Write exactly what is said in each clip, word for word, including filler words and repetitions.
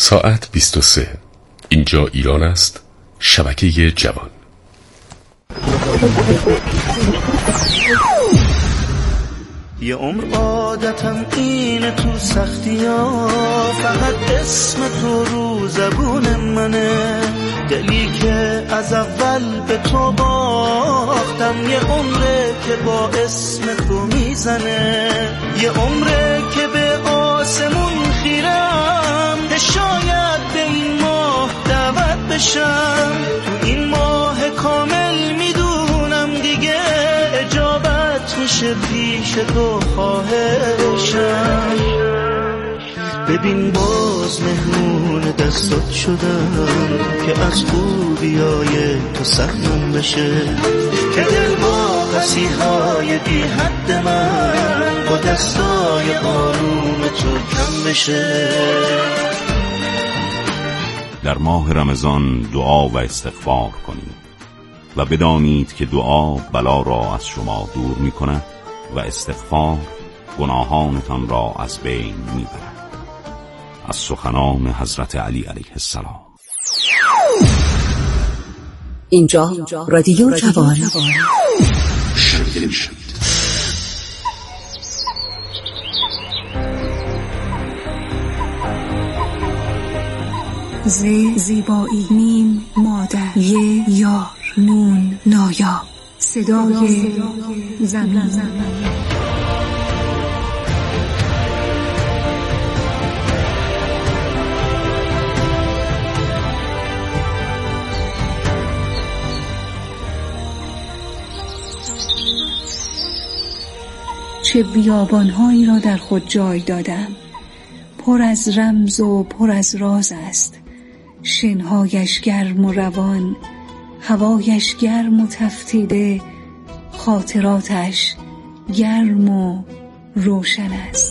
ساعت بیست و سه. اینجا ایران است، شبکه جوان. یه عمر عادتم اینه تو سختی ها، فقط اسم تو رو زبون منه. دلی که از اول به تو باختم، یه عمره که با اسم تو میزنه. یه عمره که به آسمون خیرم، که شاید به این ماه دعوت بشم. تو این ماه کامل میدونم دیگه اجابت میشه پیش تو خواهشم. ببین باز مهمون دستات شدم، که از خوبیای تو سهمون بشه. که دل با مسیحای بی حد من، با دستای آروم تو کم بشه. در ماه رمضان دعا و استغفار کنید و بدانید که دعا بلا را از شما دور می کند و استغفار گناهانتان را از بین می برد. از سخنان حضرت علی علیه السلام. اینجا رادیو جوان. ز زیبایی میم مادر، ی یار، نون نایا، صدای زمین. چه بیابان‌هایی را در خود جای دادم، پر از رمز و پر از راز است. شنهایش گرم و روان، هوایش گرم و تفتیده، خاطراتش گرم و روشن است.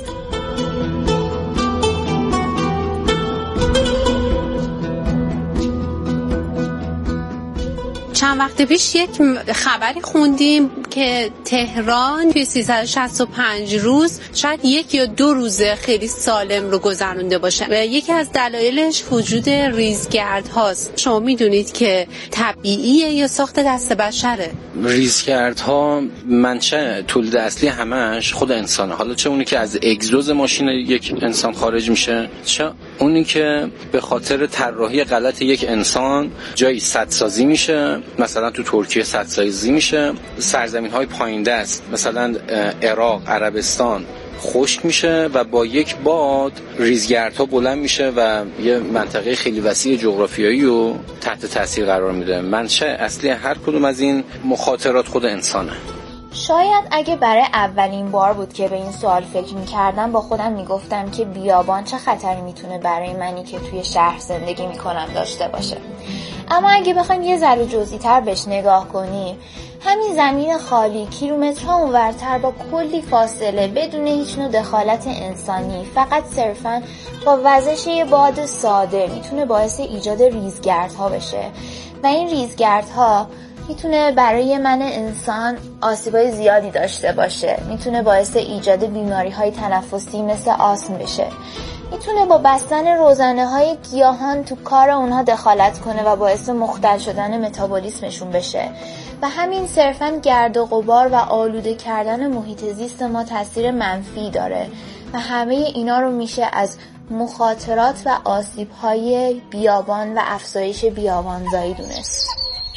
چند وقت پیش یک خبری خوندیم که تهران توی سیصد و شصت و پنج روز شاید یک یا دو روزه خیلی سالم رو گذرونده باشه و یکی از دلایلش وجود ریزگردهاست. شما میدونید که طبیعیه یا ساخت دست بشره؟ ریزگردها منشأ تولید اصلی همش خود انسانه. حالا چه اونی که از اگزوز ماشین یک انسان خارج میشه، چه اونی که به خاطر طراحی غلط یک انسان جایی سدسازی میشه. مثلا تو ترکیه سدسازی میشه، سرزمین‌های پایین دست مثلا عراق، عربستان خشک میشه و با یک باد ریزگردها بلند میشه و یه منطقه خیلی وسیع جغرافیایی رو تحت تاثیر قرار میده. منشأ اصلی هر کدوم از این مخاطرات خود انسانه. شاید اگه برای اولین بار بود که به این سوال فکر میکردم، با خودم میگفتم که بیابان چه خطری میتونه برای منی که توی شهر زندگی میکنم داشته باشه. اما اگه بخوایم یه ذره جزئی تر بهش نگاه کنیم، همین زمین خالی کیلومترها اونورتر با کلی فاصله بدون هیچ نوع دخالت انسانی، فقط صرفاً با وزش یه باد ساده میتونه باعث ایجاد ریزگردها بشه و این ریزگردها میتونه برای من انسان آسیبای زیادی داشته باشه. میتونه باعث ایجاد بیماری‌های تنفسی مثل آسم بشه. میتونه با بستن روزانه‌های گیاهان تو کار اونها دخالت کنه و باعث مختل شدن متابولیسمشون بشه و همین صرفاً گرد و غبار و آلوده کردن محیط زیست ما تاثیر منفی داره و همه اینا رو میشه از مخاطرات و آسیب‌های بیابان و افزایش بیابانزایی دونست.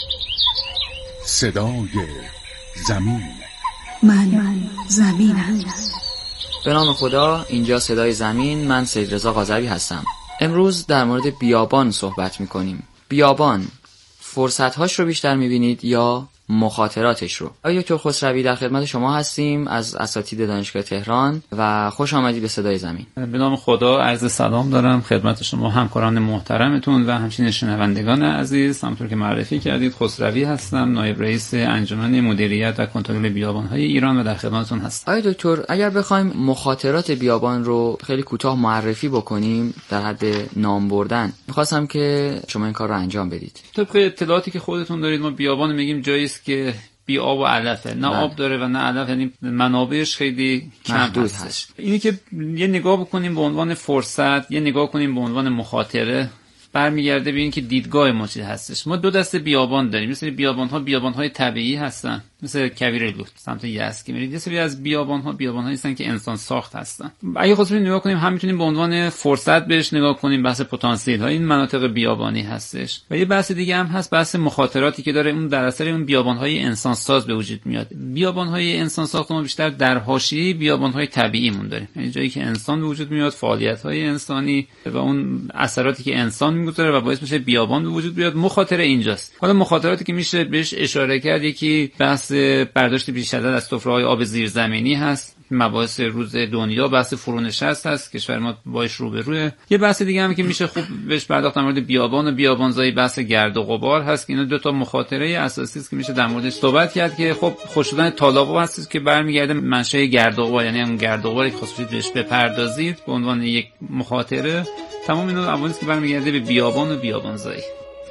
صدای زمین. من زمینم. به نام خدا. اینجا صدای زمین. من سید رضا قاضوی هستم. امروز در مورد بیابان صحبت میکنیم. بیابان، فرصت‌هاش رو بیشتر میبینید یا مخاطراتش رو؟ آقای دکتر خسروی در خدمت شما هستیم از اساتید دانشگاه تهران و خوش آمدید به صدای زمین. به نام خدا عرض سلام دارم خدمت شما همکاران محترمتون و همچنین شنوندگان عزیز. همونطور که معرفی کردید خسروی هستم، نایب رئیس انجمن مدیریت و کنترل بیابان‌های ایران و در خدمتتون هستم. آقای دکتر اگر بخوایم مخاطرات بیابان رو خیلی کوتاه معرفی بکنیم در حد نام بردن، می‌خواستم که شما این کار رو انجام بدید. طبق اطلاعاتی که خودتون دارید ما بیابان میگیم جایی است که بی آب و علفه، نه آب داره و نه علف، یعنی منابعش خیلی کم هست. اینی که یه نگاه بکنیم به عنوان فرصت، یه نگاه کنیم به عنوان مخاطره، برمیگرده به این که دیدگاه ما چی هستش. ما دو دسته بیابان داریم. مثل بیابان‌ها بیابان‌های طبیعی هستن، مثل کویر لوت سمت یزد که میرید. یه سری از بیابان‌ها بیابان‌هایی هستن که انسان ساخت هستن. اگه خواستیم نگاه کنیم، هم میتونیم به عنوان فرصت بهش نگاه کنیم، بحث پتانسیل های این مناطق بیابانی هستش. و یه بحث دیگه هم هست، بحث مخاطراتی که داره اون در اثر اون بیابان‌های انسان ساز به وجود میاد. بیابان‌های انسان ساخت ما بیشتر در حاشیه بیابان‌های طبیعی مون داریم، یعنی جایی که انسان به وجود میاد، فعالیت‌های انسانی و اون اثراتی که انسان میگذاره و باعث میشه بیابان به وجود بیاد. مخاطره اینجاست. حالا مخاطراتی که میشه بهش اشاره کرد، یکی بحث برداشت بیش از حد از سفره‌های آب زیرزمینی هست، مباحث روز دنیا، بحث فرونشست هست، کشور ما باش روبروه. یه بحث دیگه هم که میشه خوب بهش پرداخت در مورد بیابان و بیابانزایی، بحث گرد و غبار هست که اینا دو تا مخاطره اساسی است که میشه در موردش صحبت کرد که خب خوش شدن تالاب‌ها هست که برمیگرده منشأ گرد و غبار، یعنی اون گرد و غباری که خاصه بهش بپردازید به عنوان یک مخاطره. تمام اینا عواملی که برمیگرده به بیابان و بیابانزایی.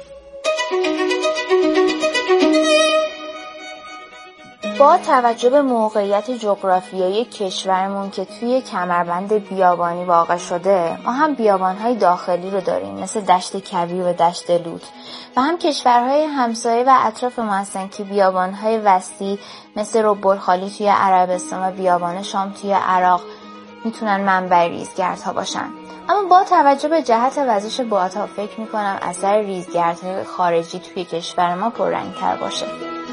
با توجه به موقعیت جغرافیایی کشورمون که توی کمربند بیابانی واقع شده، ما هم بیابان‌های داخلی رو داریم مثل دشت کویر و دشت لوت و هم کشورهای همسایه و اطراف ما هستن که بیابان‌های وسیع مثل رب‌الخالی توی عربستان و بیابان شام توی عراق میتونن منبع ریزگردها باشن. اما با توجه به جهت وزش بادها فکر میکنم اثر ریزگردهای خارجی توی کشور ما پررنگ‌تر باشه.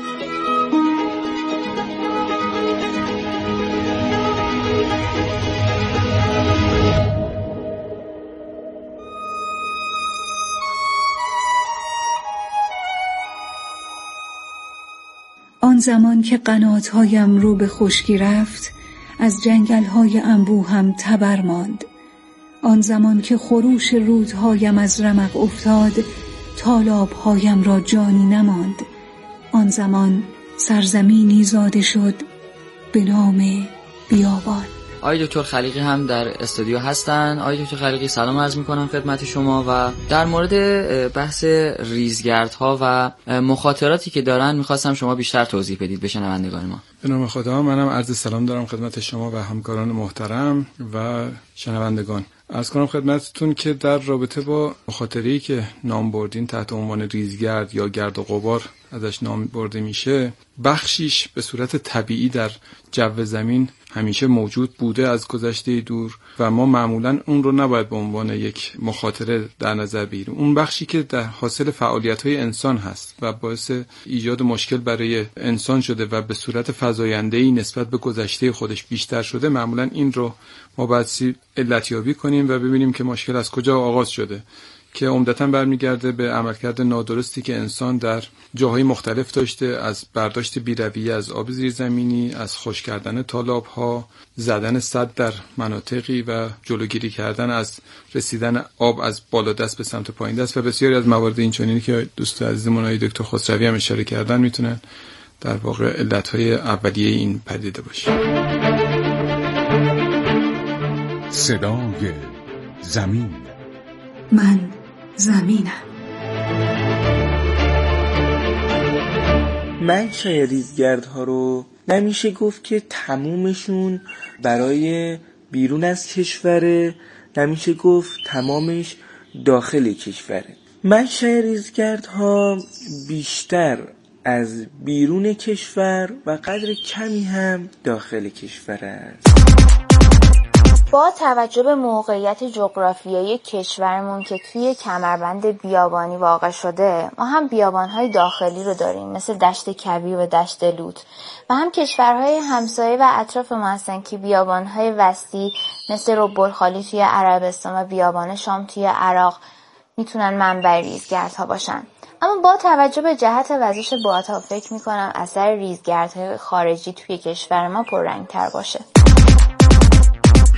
آن زمان که قنات‌هایم رو به خشکی رفت، از جنگل‌های انبوهم تبر ماند. آن زمان که خروش رودهایم از رمق افتاد، تالاب‌هایم را جانی نماند. آن زمان سرزمینی زاده شد به نام بیابان. آقای دکتر خلیقی هم در استودیو هستن. آقای دکتر خلیقی سلام عرض میکنم خدمت شما و در مورد بحث ریزگردها و مخاطراتی که دارن میخواستم شما بیشتر توضیح بدید به شنوندگان ما. به نام خدا، منم عرض سلام دارم خدمت شما و همکاران محترم و شنوندگان. عرض کنم خدمتتون که در رابطه با مخاطره‌ای که نام بردین تحت عنوان ریزگرد یا گرد و غبار ازش نام برده میشه، بخشیش به صورت طبیعی در جو زمین همیشه موجود بوده از گذشته دور و ما معمولاً اون رو نباید به عنوان یک مخاطره در نظر بگیریم. اون بخشی که در حاصل فعالیت‌های انسان هست و باعث ایجاد مشکل برای انسان شده و به صورت فزاینده‌ای نسبت به گذشته خودش بیشتر شده، معمولاً این رو ما باید علتیابی کنیم و ببینیم که مشکل از کجا آغاز شده، که عمدتاً برمیگرده به عملکرد نادرستی که انسان در جاهای مختلف داشته، از برداشت بی‌رویه از آب زیرزمینی، از خشک کردن تالاب‌ها، زدن سد در مناطقی و جلوگیری کردن از رسیدن آب از بالا دست به سمت پایین دست و بسیاری از موارد اینچنینی که دوست عزیزمون آقای دکتر خسروی هم اشاره کردن میتونن در واقع علت‌های اولیه این پدیده باشه. صدای زمین. من زمینم. منشأ ریزگردها رو نمیشه گفت که تمومشون برای بیرون از کشوره، نمیشه گفت تمامش داخل کشوره. منشأ ریزگردها بیشتر از بیرون کشور و قدر کمی هم داخل کشور است. با توجه به موقعیت جغرافیایی کشورمون که توی کمربند بیابانی واقع شده، ما هم بیابان‌های داخلی رو داریم مثل دشت کویر و دشت لوت و هم کشورهای همسایه و اطراف ما هستن که بیابان‌های وسیع مثل رب‌الخالی توی عربستان و بیابان شام توی عراق میتونن منبع ریزگردها باشن. اما با توجه به جهت وزش بادها فکر میکنم اثر ریزگردهای خارجی توی کشور ما پررنگ‌تر باشه.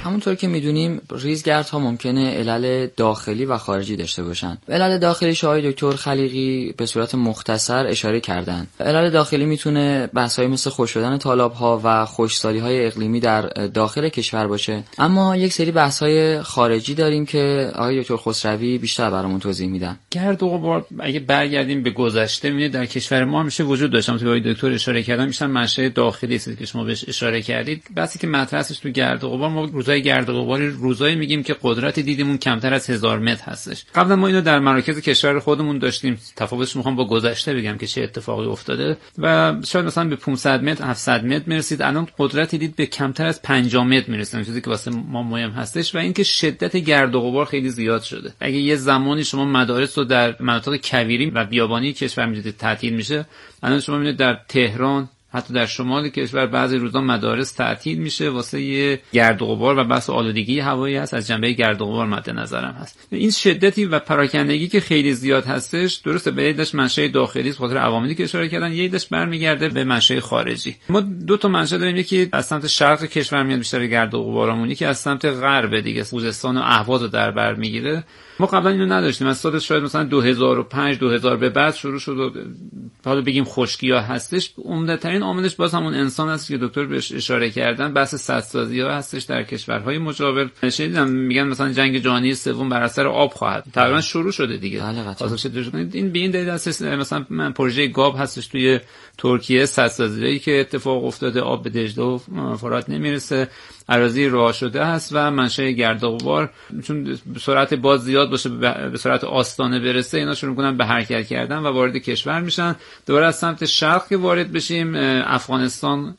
همونطور که میدونیم ریزگردها ممکنه علل داخلی و خارجی داشته باشن. علل داخلی آقای دکتر خلیقی به صورت مختصر اشاره کردن. علل داخلی میتونه بحث‌های مثل خشک شدن تالاب‌ها و خشکسالی‌های اقلیمی در داخل کشور باشه. اما یک سری بحث‌های خارجی داریم که آقای دکتر خسروی بیشتر برامون توضیح میدن. گرد و غبار اگه برگردیم به گذشته می‌بینید در کشور ما همیشه وجود داشتم که آقای دکتر اشاره کردن میشن منشأ داخلی است که شما بهش اشاره کردید. بحثی که مطرح است تو گرد و غبار، ما روزای گرد و غبار روزایی میگیم که قدرت دیدمون کمتر از هزار متر هستش. قبلا ما اینو در مراکز کشور خودمون داشتیم. تفاوتش میخوام با گذشته بگم که چه اتفاقی افتاده و شاید مثلا به پانصد متر هفتصد متر میرسید، الان قدرت دید به کمتر از پنجاه متر میرسه، چیزی که واسه ما مهم هستش. و اینکه شدت گرد و غبار خیلی زیاد شده. اگه یه زمانی شما مدارس رو در مناطق کویری و بیابانی کشور میدید تعطیل میشه، الان شما میبینید در تهران، حتی در شمال کشور بعضی روزا مدارس تعطیل میشه واسه یه گرد و غبار و بحث آلودگی هوایی هست. از جنبه گرد و غبار مد نظرم هست. این شدتی و پراکندگی که خیلی زیاد هستش، درسته به یدش منشأ داخلی است، خاطر عواملی که اشاره کردن، یه یدش برمیگرده به منشأ خارجی. ما دو تا منشأ داریم، یکی از سمت شرق کشور میاد بیشتر گرد و غبارمون، یکی از سمت غرب دیگه خوزستان و اهواز رو در بر میگیره. ما قبلا اینو نداشتیم، از سال شاید مثلا دو هزار و پنج دو هزار به بعد شروع شد و حالا بگیم خشکی‌ها هستش. عمده‌ترین عاملش باز همون انسان است که دکتر بهش اشاره کردن، بحث سدسازی‌ها هستش در کشورهای مجاور. شنیدم میگن مثلا جنگ جهانی سوم بر اثر آب خواهد تقریبا شروع شده دیگه. حاضر شده کنید این به این دلیل هستش. مثلا من پروژه گاب هستش توی ترکیه، سدسازی‌هایی که اتفاق افتاده، آب به دجله و فرات نمیرسه، اراضی رها شده است و منشأ گرد و غبار چون به سرعت باد زیاد باشه، به سرعت آستانه برسه، اینا شروع می‌کنن به حرکت کردن و وارد کشور میشن. دوباره از سمت شرق که وارد بشیم، افغانستان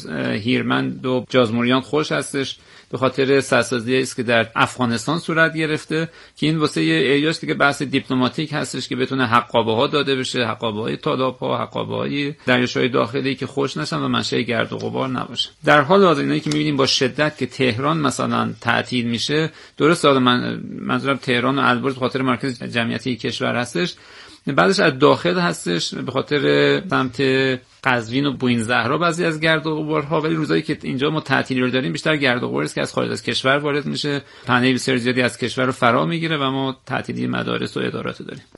هیرمند و جازموریان خوش هستش به خاطر سدسازی است که در افغانستان صورت گرفته که این واسه یه ایاش دیگه بحث دیپلماتیک هستش که بتونه حقابه ها داده بشه، حقابه های تالاب ها، حقابه های دریاچه‌های داخلی که خوش نشن و منشأ گرد و غبار نباشه. در حال حاضر اینایی که می‌بینیم با شدت که تهران مثلا تعطیل میشه، درست من منظورم تهران و البرز به خاطر مرکز جمعیتی کشور هستش، بعدش از داخل هستش به خاطر سمت قزوین و بوین زهرا بعضی از گرد و غبارها. ولی روزایی که اینجا ما تعطیلی رو داریم بیشتر گرد و غباری است که از خارج از کشور وارد میشه، پهنه بسیار زیادی از کشور رو فرا میگیره و ما تعطیلی مدارس و ادارات رو داریم.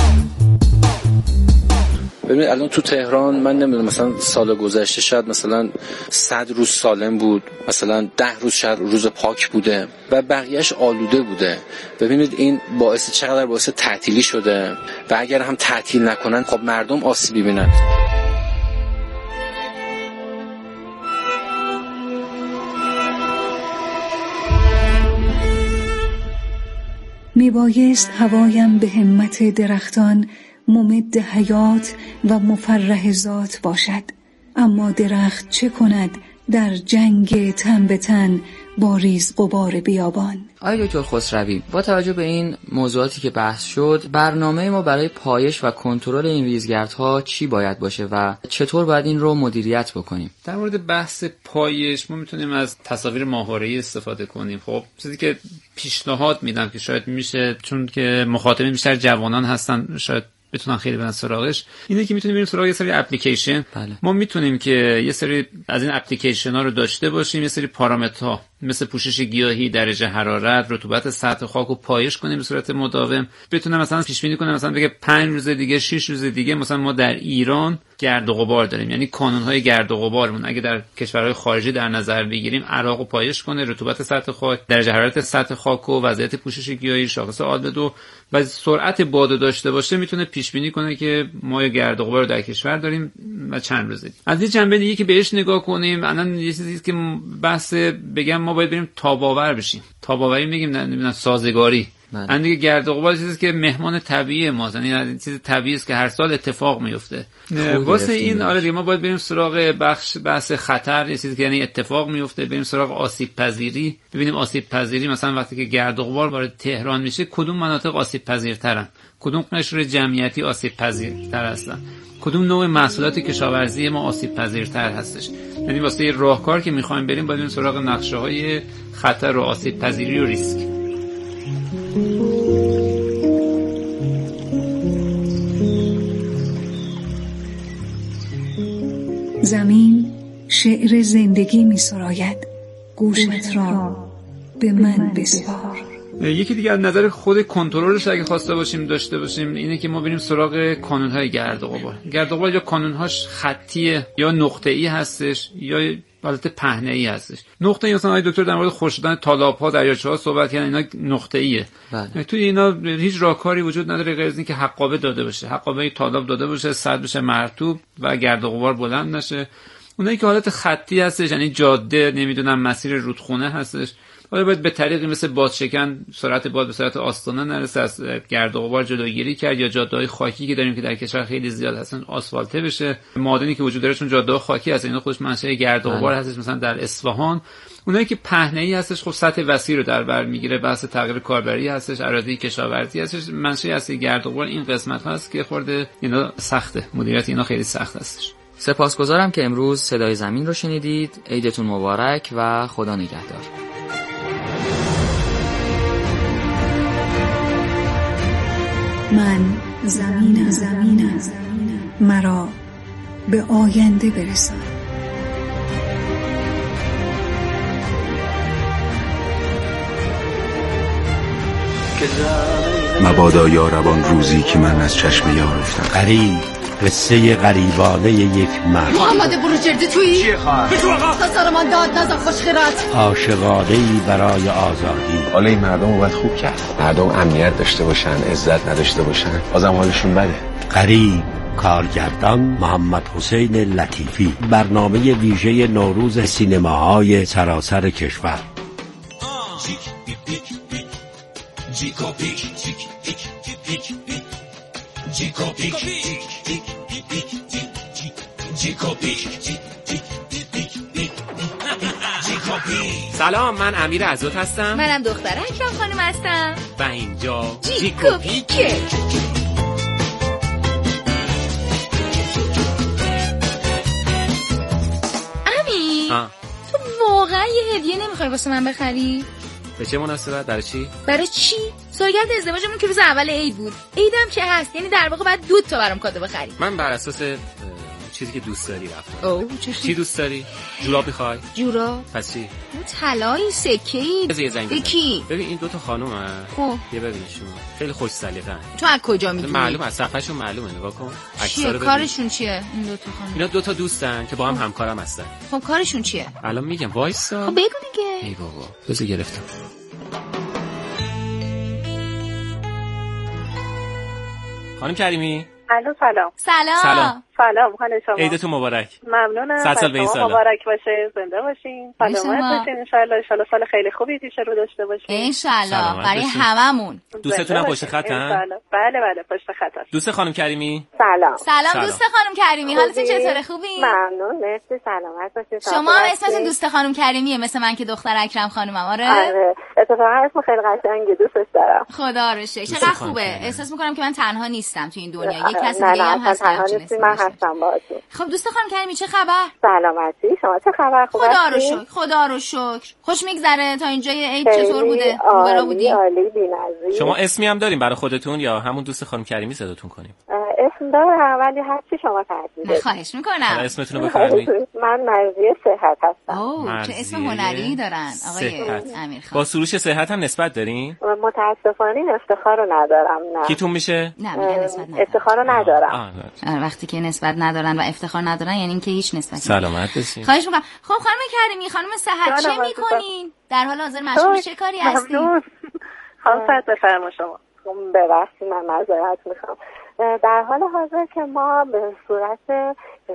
ببینید الان تو تهران من نمیدونم، مثلا سال گذشته شاید مثلا صد روز سالم بود، مثلا ده روز شاید روز پاک بوده و بقیهش آلوده بوده. ببینید این باعث چقدر باعث تعطیلی شده و اگر هم تعطیل نکنن خب مردم آسیب ببینن. میبایست هوایم به همت درختان ممد حیات و مفرح ذات باشد، اما درخت چه کند در جنگ تن به تن با ریز غبار بیابان. آقای دکتر خسروی، با توجه به این موضوعاتی که بحث شد، برنامه ما برای پایش و کنترل این ریزگردها چی باید باشه و چطور باید این رو مدیریت بکنیم؟ در مورد بحث پایش ما میتونیم از تصاویر ماهواره‌ای استفاده کنیم. خب چیزی که پیشنهاد میدم که شاید میشه، چون که مخاطبین بیشتر جوانان هستن شاید بتونن خیلی برن سراغش، اینه که میتونیم بریم سراغ یه سری اپلیکیشن. بله. ما میتونیم که یه سری از این اپلیکیشن ها رو داشته باشیم، یه سری پارامترها مثل پوشش گیاهی، درجه حرارت، رطوبت سطح خاک رو پایش کنیم به صورت مداوم. بتونه مثلا پیش بینی کنه، مثلا بگه پنج روز دیگه، شش روز دیگه مثلا ما در ایران گرد و غبار داریم، یعنی کانون‌های گرد و غبارمون اگه در کشورهای خارجی در نظر بگیریم، عراق رو پایش کنه، رطوبت سطح خاک، درجه حرارت سطح خاک و وضعیت پوشش گیاهی، شاخص آلبدو و سرعت باد داشته باشه، میتونه پیش بینی کنه که ما گرد و غبار در کشور داریم و چند روزه. از این جنبه دیگه که بهش نگاه کنیم، الان یه چیزی که بحث بگم ما باید بریم تاب‌آور بشیم. تاب‌آوری میگیم، نمیدونم سازگاری. من دیگه گرد و غبار چیزی که مهمان طبیعی ما، یعنی چیز طبیعی است که هر سال اتفاق میفته. واسه این آره دیگه ما باید بریم سراغ بخش بحث خطر، یه چیزی که یعنی اتفاق میفته، بریم سراغ آسیب پذیری، ببینیم آسیب پذیری مثلا وقتی که گرد و غبار وارد تهران میشه کدوم مناطق آسیب پذیرترن، کدوم قشر جمعیتی آسیب پذیرتر هستن، کدوم نوع محصولات کشاورزی ما آسیب پذیرتر هستش. یعنی واسه یه راهکار که میخوایم بریم باید بریم سراغ نقشه‌های خطر و آسیب پذیری و ریسک. زمین شعر زندگی می سراید، گوشت را به من بسپار. یکی دیگه از نظر خود کنترلش اگه خواسته باشیم داشته باشیم اینه که ما بریم سراغ کانون‌های گرد و غبار. گرد و غبار یا کانون‌هاش خطیه یا نقطه‌ای هستش یا حالت پهنه‌ای هستش. نقطه‌ای مثلا آقای دکتر در مورد خشک شدن تالاب‌ها، دریاچه‌ها صحبت کردن، اینا نقطه‌ایه. بله. توی اینا هیچ راهکاری وجود نداره غیر از اینکه حقابه داده بشه. حقابه تالاب داده بشه، سد بشه مرطوب و گرد و غبار بلند نشه. اونایی که حالت خطی هستش یعنی جاده، نمیدونم مسیر رودخونه هستش، حالا باید به طریقی مثل بادشکن سرعت باد به سرعت آستانه نرسه، از گرد و غبار جلوگیری کرد، یا جاده‌های خاکی که داریم که در کشور خیلی زیاد هستن آسفالته بشه. معادنی که وجود داره چون جاده‌ها خاکی هستن اینا خودش منشأ گرد و غبار هستش. مثلا در اصفهان اونایی که پهنه‌ای هستش خب سطح وسیع رو در بر میگیره، بحث تغییر کاربری هستش، اراضی کشاورزی هستش، منشأ اصلی گرد و غبار این قسمت هست که خورده اینا سخته، مدیریت اینا خیلی سخت هستش. سپاسگزارم که امروز صدای زمین رو شنیدید. عیدتون مبارک و خدا نگهدار. من زمینم زمینم مرا به آینده برسان. مبادا یاربان روزی که من از چشم یار افتم. غریب، قصه غریبانه یک مرد. محمد بروجردی تویی؟ چیه خواهر؟ بجو آقا تا من داد نزن خوشخیرت. عاشقانه‌ای برای آزادی. حالا این مردم رو باید خوب کرد. مردم امنیت داشته باشن، عزت نداشته باشن، بازم حالشون بده. غریب، کارگردان محمد حسین لطیفی. برنامه ویژه نوروز سینماهای سراسر کشور. جیکو پیک جیک پیک پیک پیک جیکو پیک جیک پیک پیک جیکو پیک جیکو پیک. سلام، من امیر عزت هستم. منم دختر اکرم خانم هستم و اینجا جیکو پیکه. امی ها. تو واقعا یه هدیه نمیخوای واسه من بخری؟ به چه مناسبت؟ برای چی؟ برای چی؟ سالگرد ازدواجمون که روز اول عید بود. عیدم که هست، یعنی در واقع بعد دو تا برام کادو بخری. من بر اساس چیزی که دوست داری رفتم. اوه چه چی دوست داری؟ جوراب می‌خوای؟ جوراب؟ پس چی؟ اون طلایی سکه‌ای. یه زنگ بزن. کی؟ ببین این دو تا خانومه. خب یه ببینشون. خیلی خوش سلیقه‌ان. تو از کجا میدونی؟ معلومه، از صفحه‌شون معلومه، نگاه کن. چیه کارشون چیه این دو تا خانم؟ اینا دو تا دوستن که با هم همکارم هستن. خب کارشون چیه؟ الان میگم، وایسا. خب بگو دیگه. ای بابا، بذار گرفتم. خانم کریمی. الو سلام. سلام. سلام. سلام خانم شما. عیدتون مبارک. ممنونم. صد سال به این سالا. مبارک باشه، زنده باشین. سلامت باشین ان شاء الله. ان شاء الله سال خیلی خوبی پیش رو داشته باشین. ان شاء الله. برای هممون. دوستتون هم پشت خطن؟ بله بله پشت خط هست. دوست خانم کریمی. سلام. سلام دوست خانم کریمی، حالتون چطوره؟ خوبی؟ ممنون، مرسی، سلامت باشین. شما هم اسمتون دوست خانم کریمیه مثل من که دختر اکرم خانومم. آره. آره. اتفاقا اسم خیلی قشنگه، دوستش دارم. خدا رو شکر. چقدر خوبه. احساس می‌کنم که من تنها نیستم تو این دنیا. یک کس دیگه هم هست. تنها نیستی، من هستم باهاتون. خب دوست خانم کریمی چه خبر؟ سلامتی، شما چه خبر؟ خوب خدا رو شکر، خدا رو شکر. خوش میگذره تا اینجای عید چطور بوده؟ خوبه بودی؟ عالی، بی‌نظیر. شما اسمی هم دارین برای خودتون یا همون دوست خانم کریمی صداتون کنیم؟ اسم دارم ولی هر چی شما فرمودید. خواهش میکنم. اسمتون رو بفرمایید. من مرضیه صحت هستم. اوه چه اسم هنری دارن آقای امیر خان. با سروش صحت هم نسبت دارین؟ متاسفانه این افتخار رو ندارم. نه. کیتون میشه؟ نه میگه نسبت ندارم. افتخار رو ندارم. وقتی که نسبت ندارن و افتخار ندارن یعنی اینکه هیچ نسبتی. سلامت باشین. خواهش میکنم. خب خانم کریمی، خانم صحت چه میکنین؟ در حال حاضر مشغول چه کاری هستین؟ ممنون. خانم صحت بفرمایید شما. ببخشید من معذرت میخوام. در حال حاضر که ما به صورت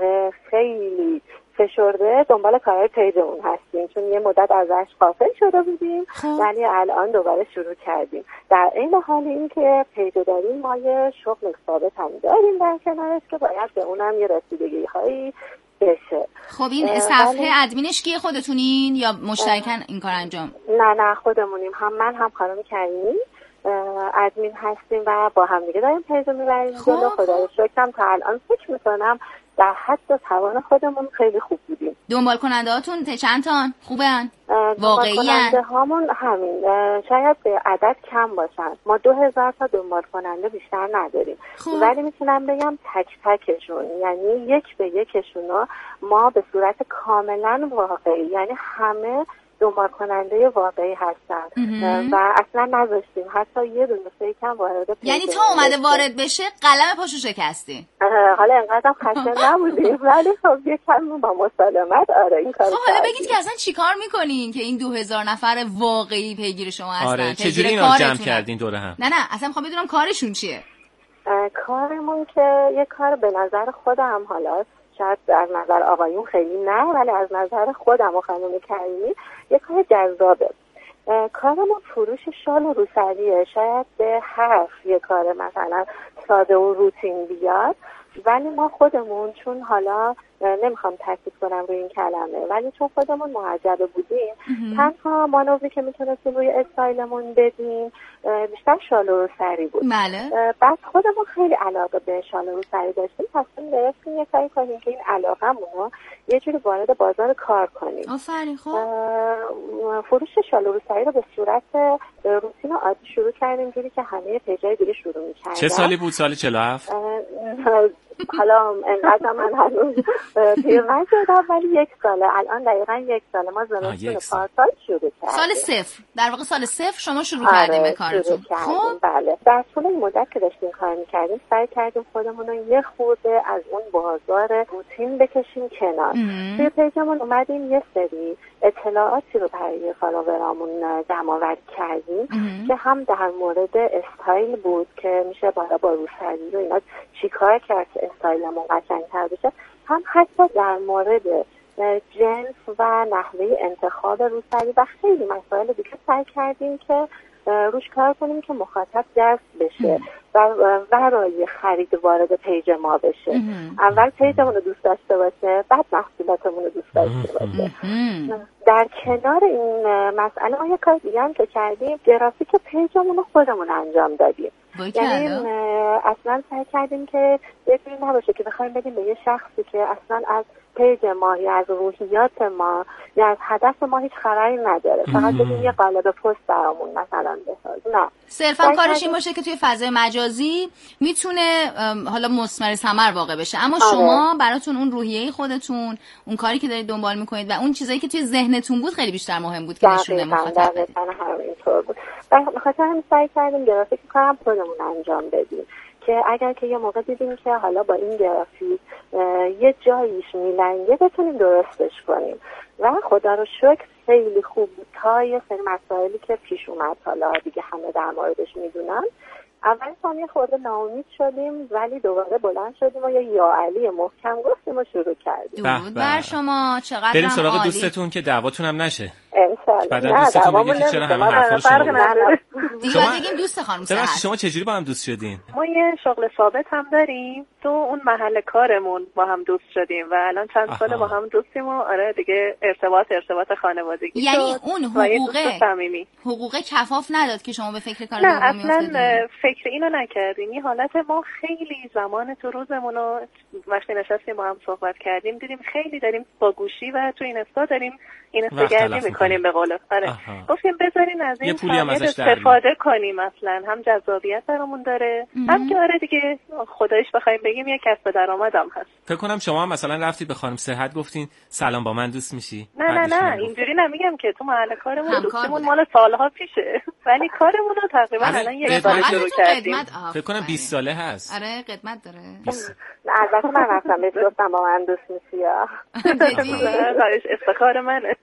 خیلی فشرده دنبال کارهای پیجمون هستیم، چون یه مدت ازش غافل شده بودیم ولی الان دوباره شروع کردیم. در این حال این که پیج داریم ما یه شغل ثابت هم داریم در کنارش که باید به اونم یه رسیدگی هایی بشه. خب این صفحه ادمینش کیه، خودتونین یا مشترکاً این کار انجام؟ نه نه خودمونیم، هم من هم خانم کریمی ادمین هستیم و با هم دیگه داریم پیج رو میبریم جلو. خدا رو شکرم تا الان فکر میکنم در حد و توان خودمون خیلی خوب بودیم. دنبال کننده هاتون چند تان خوبن؟ واقعی کننده هامون همین شاید به عدد کم باشن، ما دو هزار تا دنبال کننده بیشتر نداریم. خوب. ولی میتونم بگم تک تکشون یعنی یک به یکشون ما به صورت کاملا واقعی، یعنی همه دنبال کننده واقعی هستن و اصلا نذاشتیم حتی یه دونه فیک هم وارد پیج. یعنی تا اومده وارد بشه قلم پاشو شکستی؟ حالا انقدر خسته نبودیم ولی خب یه کم با مسالمت آره این کارو. خب حالا بگید که اصلا چیکار میکنین که این دو هزار نفر واقعی پیگیر شما هستن؟ آره چجوری اینا جمع کردین دوره هم؟ نه نه اصلا میخوام بدونم کارشون چیه. کارمون که یه کار به نظر خودم، حالا شاید از نظر آقایون خیلی نه، ولی از نظر خودم و خانم کریمی یه کار جذابه. کارمون فروش شال و روسریه. شاید به حرف یه کار مثلا ساده و روتین بیاد، ولی ما خودمون چون حالا نمیخوام تاکید کنم روی این کلمه، ولی چون خودمون معجبه بودیم تنها مانوری که میتونستیم روی استایلمون بدیم بیشتر شال و روسری بود. بله. بعد خودمون خیلی علاقه به شال و روسری داشتیم، تصمیم گرفتیم یه کاری کنیم که این علاقه‌مون رو یه جوری وارد بازار کار کنیم. آفرین. خب فروش شال و روسری رو به صورت روتین عادی شروع کردیم، جوری که همه پیجای دیگه شروع می‌کردن. چه سالی بود؟ سال چهل و هفت؟ حالا انقدر من هنوز پیرمرد شدم، ولی یک ساله الان دقیقا یک ساله ما زمستون پارسال شروع کردیم. سال صفر در واقع سال صفر شما شروع کردیم به کارتون. خب بله. در طول این مدت که داشتیم کار میکردیم سعی کردیم خودمون رو یه خورده از اون بازار روتین بکشیم کنار. توی پیجمون اومدیم یه سری اطلاعاتی رو برای فالوورامون جمع کردیم که هم در مورد استایل بود که میشه بالا با روسری و اینا چیکار کرد که استایلمون قشنگ‌تر بشه، هم حتی در مورد جنس و نحوه انتخاب روسری و خیلی مسائل دیگه سعی کردیم که روش کار کنیم که مخاطب جذب بشه و برای خرید وارد پیج ما بشه. اول پیجمون رو دوست داشته باشه، بعد محصولاتمون رو دوست داشته باشه. در کنار این مسئله ما یه کار دیگه هم که کردیم، گرافیک پیجمون رو خودمون انجام دادیم. یعنی اصلا سعی کردیم که یه جوری نباشه که بخوایم بدیم به یه شخصی که اصلا از پیج ما یا از روحیات ما یا از هدف ما هیچ خبری نداره، فقط بدیم یه قالب پست برامون مثلا بساز. نه، صرفا کارش این باشه که توی فضای مجازی میتونه حالا مثمر ثمر واقع بشه، اما آره. شما براتون اون روحیه خودتون، اون کاری که دارید دنبال میکنید و اون چیزایی که توی ذهنتون بود خیلی بیشتر مهم بود که نشونه مخاطب بده. همینطور بود. بخاطر همین سعی کردیم گرافیک کارم خودمون انجام بدیم که اگر که یه موقع دیدیم که حالا با این گرافیک یه جاییش میلنگه بتونیم درستش کنیم و خدا رو شکر خیلی خوب تا یه سری مسائلی که پیش اومد حالا دیگه همه در موردش میدونن. اول هم یه خورده ناامید شدیم ولی دوباره بلند شدیم و یه یا علی محکم گفتیم و شروع کردیم. درود بر شما. چقدر بریم سراغ دوستتون که دعواتون هم نشه. انشالله. بعدا دوستتون بگید که چرا همه حرفا شما دیگه بگیم دوست خانم سحر. شما چجوری با هم دوست شدین؟ ما یه شغل ثابت هم داریم، تو اون محل کارمون با هم دوست شدیم و الان چند سال با هم دوستیم و آره دیگه ارتباط ارتباط خانوادگی یعنی شد. اون حقوقه حقوقه کفاف نداد که شما به فکر کار دومی افتادین؟ نه اصلا فکر اینو نکردیم. این حالت ما خیلی زمان تو روزمون رو وقتی نشستیم با هم صحبت کردیم دیدیم خیلی داریم با گوشی و تو این استا داریم این استگردی میکنیم به قول آره گفتیم بذارین از این فعالیت استفاده کنیم، اصلا هم جذابیت برامون داره هم که آره دیگه خدایش بخوایم بگیم یه کسب درآمدم هست. فکر کنم شما هم مثلا رفتید به خانم صحت گفتین سلام با من دوست میشی؟ نه نه نه اینجوری نمیگم که تو محل کارمون دوستمون مال سالها پیشه ولی کارمون رو تقریبا الان یک سال شروع کردیم. فکر کنم بیست ساله هست. آره قدمت داره. البته من رفتم بهش گفتم با من دوست میشی یا خواهش افتخار منه.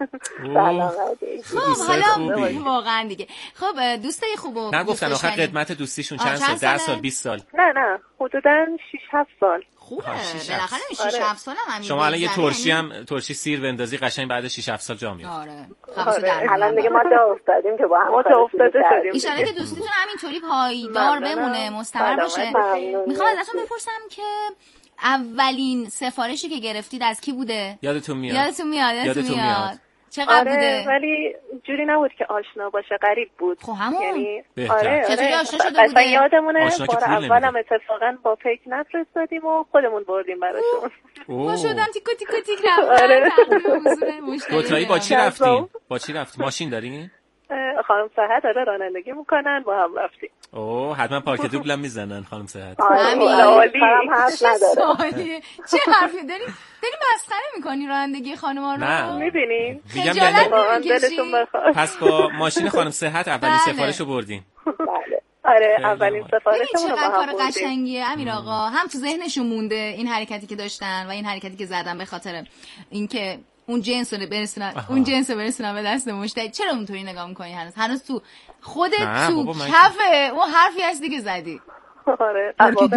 خب حالا واقعا دیگه خب دوستای خوبو نگفتن آخر قدمت دوستیشون چند سال؟ ده سال بیست سال؟ نه نه حدوداً شش هفت سال. خوبه بالاخره شش هفت سال هم شما الان یه ترشی هم ترشی سیر بندازی قشنگ بعد شش هفت سال جا میاد. آره الان دیگه ما جا افتادیم که با هم ما جا افتاده شدیم. ان شاءالله که دوستیتون همینطوری پایدار بمونه، مستمر باشه. میخوام ازتون بپرسم که اولین سفارشی که گرفتید از کی بوده؟ یادتون میاد؟ یادتون میاد یادتون میاد چقدر آره بوده؟ ولی جوری نبود که آشنا باشه، غریب بود. خب همون یعنی بهتر. آره چطوری آشنا شده بوده؟ یادمونه بار اولم اتفاقا با پیک نفرستادیم و خودمون بردیم براشون. ما شدم تیکو تیکو تیک رفتن. دوتایی با چی رفتین؟ با چی رفت؟ ماشین دارین؟ خانم صحت داره رانندگی میکنن، با هم رفتیم. اوه حتما پارک دوبل هم میزنن خانم صحت. همین حرف نداره. چه حرفی داری؟ داری مسخره میکنی رانندگی خانم‌ها رو؟ نه میبینین؟ میگم یعنی دلشون بخواد. پس با ماشین خانم صحت اولین سفارشو بردین. بله. آره اولین سفارشمون رو با هم کار قشنگیه امیر آقا. هم تو ذهنشون مونده این حرکتی که داشتن و این حرکتی که زدن به خاطر اینکه اون جنس رو برسونن اون جنس رو برسونن به دست مشتری. چرا اونطوری نگاه میکنی؟ هنوز هنوز تو خودت تو کفه اون حرفی هستی که زدی. آره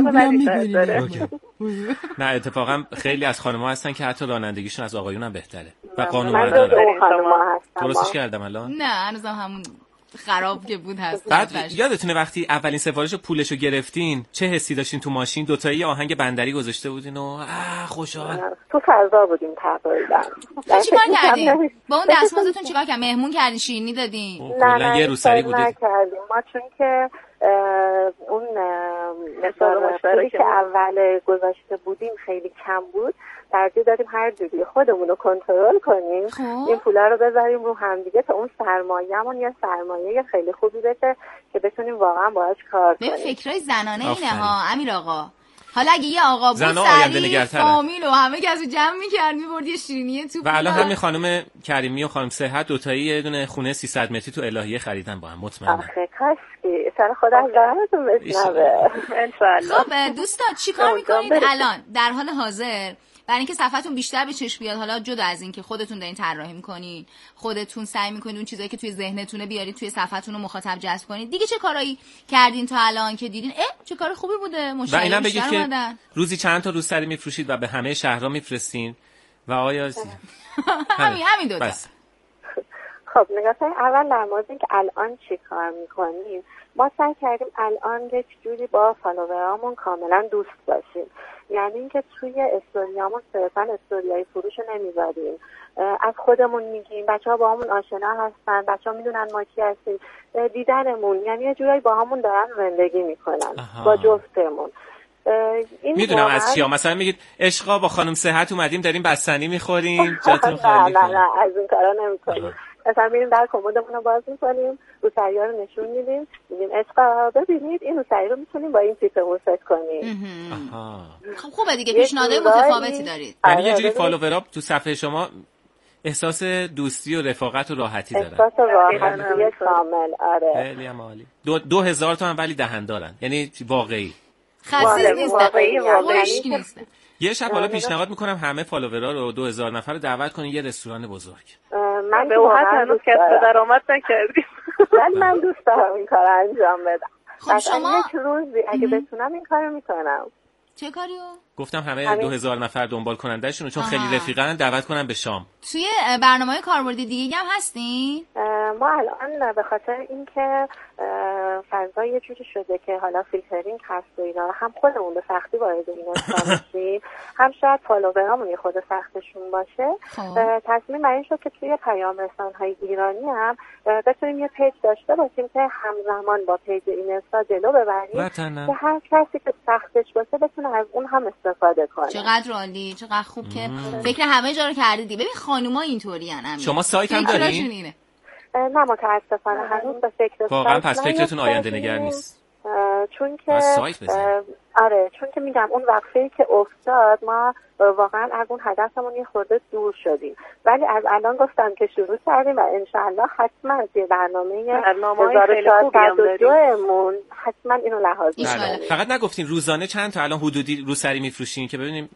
نه اتفاقا خیلی از خانم‌ها هستن که حتی رانندگیشون از آقایون هم بهتره و قانون داره. درستش کردم الان؟ نه هنوز همون خراب که بود هست. بعد یادتونه وقتی اولین سفارشو پولشو گرفتین چه حسی داشتین تو ماشین؟ دوتایی آهنگ بندری گذاشته بودین و آه خوشحال تو فضا بودیم تقریبا. چیکار کردین؟ با اون دستمزدتون چیکار کردین؟ مهمون کردین، شیرینی دادین؟ نه یه روسری بودید. نکردیم ما چون که اون مصداقی که اول گذاشته بودیم خیلی کم بود، ترجیح دادیم هر جوری خودمون رو کنترل کنیم خوب. این پولا رو بذاریم رو هم دیگه تا اون سرمایه‌مون یه سرمایه خیلی خوبی بشه که بتونیم واقعا باهاش کار کنیم. فکرای زنانه اینه ها امیر آقا. حالا اگه یه آقا بود سریع فامیل و همه کسو جمع می‌کرد می‌برد یه شیرینی تو. و الان همین خانم کریمی و خانم صحت دوتایی یه دونه خونه سیصد متری تو الهیه خریدن با هم مطمئنم. آخه کاش که سر خدا زحمتتون بشنوه ان شاء الله. خب دوستان چیکار می‌کنید الان در حال حاضر برای اینکه صفحتون بیشتر به چشم بیاد؟ حالا جدا از این که خودتون دارین طراحی می‌کنین، خودتون سعی می‌کنید اون چیزایی که توی ذهنتونه بیارید توی صفحتون رو مخاطب جذب کنید، دیگه چه کارایی کردین تا الان که دیدین اه چه کار خوبی بوده مشتری بیشتر اومدن؟ روزی چند تا روسری می‌فروشید و به همه شهرها می‌فرستین و آیا همین همین دو تا. خب نگاه کنید اول در مورد اینکه الان چی کار می‌کنیم، ما سعی کردیم الان یک جوری با فالوورامون کاملا دوست باشیم. یعنی اینکه توی استوریامون صرفا استوریای فروش نمیذاریم، از خودمون میگیم، بچه‌ها با همون آشنا هستن، بچه‌ها میدونن ما کی هستیم، دیدنمون یعنی یه جورایی با همون دارن زندگی میکنن با جفتمون. میدونم از چیا، مثلا میگید عشقا با خانم صحت اومدیم داریم بستنی میخوریم جاتون خالی. نه نه از این کارا نمیکنیم. مثلا میریم در کمدمون رو باز میکنیم، روسری‌ها رو نشون میدیم، میگیم عشقا ببینید این روسری رو میتونیم با این تیپمون ست کنیم. خب خوبه دیگه، پیشنهادهای متفاوتی دارید. یعنی یه جوری فالوورا تو صفحه شما احساس دوستی و رفاقت و راحتی دارن. احساس راحتی کامل. آره خیلی هم عالی. دو, دو هزار تا هم ولی دهن دارن، یعنی واقعی خاصی نیست، واقعی واقعی نیست. یه شب حالا پیشنهاد میکنم همه فالوورا رو دو هزار نفر رو دعوت کنین یه رستوران بزرگ. من به واقع هنوز کسب درآمد نکردیم، ولی من دوست دارم این کار انجام بدم. خب شما یک روزی اگه بتونم این کارو میکنم. چه کاریو؟ گفتم همه دو هزار نفر دنبال کنندهشون چون خیلی رفیقان دعوت کنم به شام. توی برنامه‌های کاربردی دیگه هم هستین؟ ما الان به خاطر اینکه فضا یه جوری شده که حالا فیلترینگ هست و اینا، هم خودمون به سختی وارد این استا میشیم، هم شاید فالوورامون یه خود سختشون باشه. تصمیم بر این شد که توی پیام رسان‌های ایرانی هم بتونیم یه پیج داشته باشیم که همزمان با پیج این استا جلو ببریم که هر کسی که سختش باشه بتونه از اون هم استفاده کنه. چقدر عالی، چقدر خوب که فکر همه جا رو کردید. ببین خانوما اینطوری ان. شما سایت هم دارین؟ نه متاسفانه هنوز به فکر واقعا پس فکرتون آینده نگر نیست. چون که آره چون که میگم اون وقفه‌ای که افتاد ما واقعا از اون هدفمون یه خورده دور شدیم، ولی از الان گفتم که شروع کردیم و انشالله حتما از یه برنامه هزار و چهارصد و دو مون حتما اینو لحاظ می‌کنیم. فقط نگفتین روزانه چند تا الان حدودی روسری میفروشین که ببینیم؟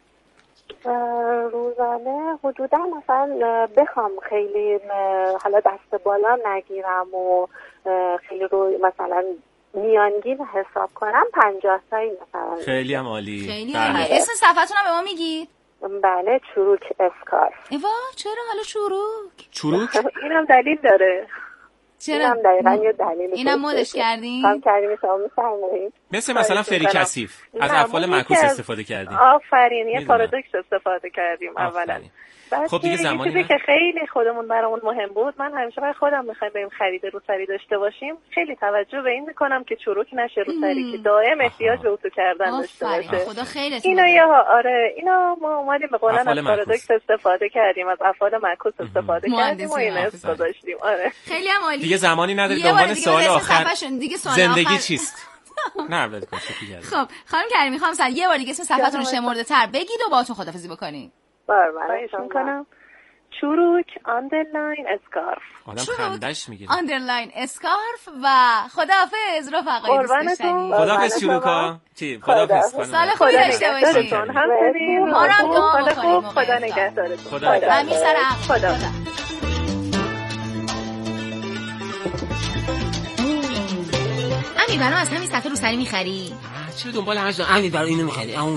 روزانه حدودا مثلا بخوام خیلی حالا دست بالا نگیرم و خیلی رو مثلا میانگین حساب کنم پنجاه تایی مثلا. خیلی هم عالی. خیلی عالی. اسم صفحتون هم به ما میگید؟ بله چروک اسکار. ایوا چرا حالا چروک؟ چروک؟ اینم دلیل داره. چرا؟ اینم دقیقاً یه دلیل. اینم مودش کردین؟ هم کردیم شما میفرمایید. مثل مثلا فری کثیف از افعال معکوس استفاده کردیم. آفرین، یه پارادوکس استفاده کردیم اولا. خب دیگه زمانی چیزی که خیلی خودمون برامون مهم بود، من همیشه برای خودم میخوایم بریم خرید روسری داشته باشیم، خیلی توجه به این میکنم که چروک نشه روسری، که دائم احتیاج به اتو کردن داشته باشه. خدا خیرت اینا یا آره اینا ما اومدیم به قولن از پارادوکس استفاده کردیم، از افعال معکوس استفاده کردیم و این اسم داشتیم. آره خیلی هم عالی. دیگه زمانی نداری به عنوان سوال آخر زندگی آخر... چیست؟ نه ول کن. خب خانم کریمی خانم سر یه بار دیگه اسم صفحتون رو شمرده تر بگید و باهاتون خدافظی بکنید. بله میکنم. چروک آندرلاین اسکارف. آدم خندش میگیره. آندرلاین اسکارف و خداحافظ رفقای دوست داشتنی. خداحافظ چروکا. چی؟ خداحافظ خانم. سال خوبی داشته باشید. ما رو هم دعا بکنیم. خدا نگهدارتون. خدا. امیر سر خدا. امیر برام از همین صفحه روسری میخری؟ چرا دنبال هر جا امیر برام اینو میخری؟